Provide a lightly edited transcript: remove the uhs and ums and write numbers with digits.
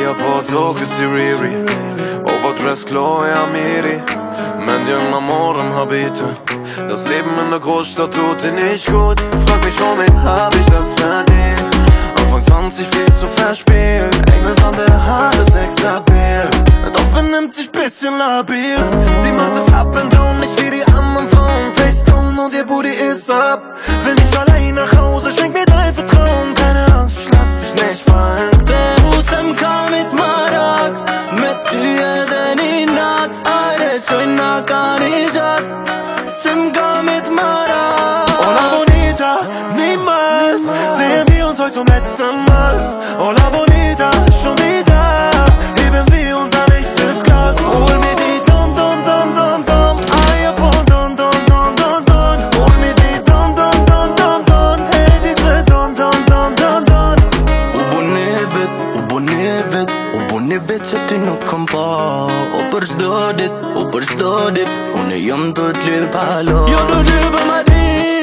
Aja po tokët si Riri Overdress Chloe Amiri Mendjen am Morgen habite Das Leben in der Großstadt tut dir nicht gut. Frag mich, womit hab ich das verdient? Anfang 20 viel zu verspielt. Engelbande Haare, Sexappeal. Doch benimmt sich bisschen labil. Sie macht es up and down, nicht wie die anderen Frauen. Facetune und ihr Booty ist ab. Will nicht allein nach Hause, schenk mir dein Vertrauen. Keine Angst, ich lass dich nicht fallen. Usam mit Marak Met den inat Aire soina karijat Simka mit Marak Hola Bonita, niemals sehen wir uns heute zum letzten Mal. Hola Bonita, schon wieder heben wir unser nächstes Glas. Hol mir die Dom, Dom, Dom, Dom, Dom. Aja po Dom, Dom, Dom, Dom, Dom. Hol mir die Dom, Dom, Dom, Dom, Dom. Hey, diese Dom, Dom, Dom, Dom, Dom. U bunivet që ti nuk kom pa O për çdo dit, unë jam do t'lyp halo Jo do t'lyp Madrid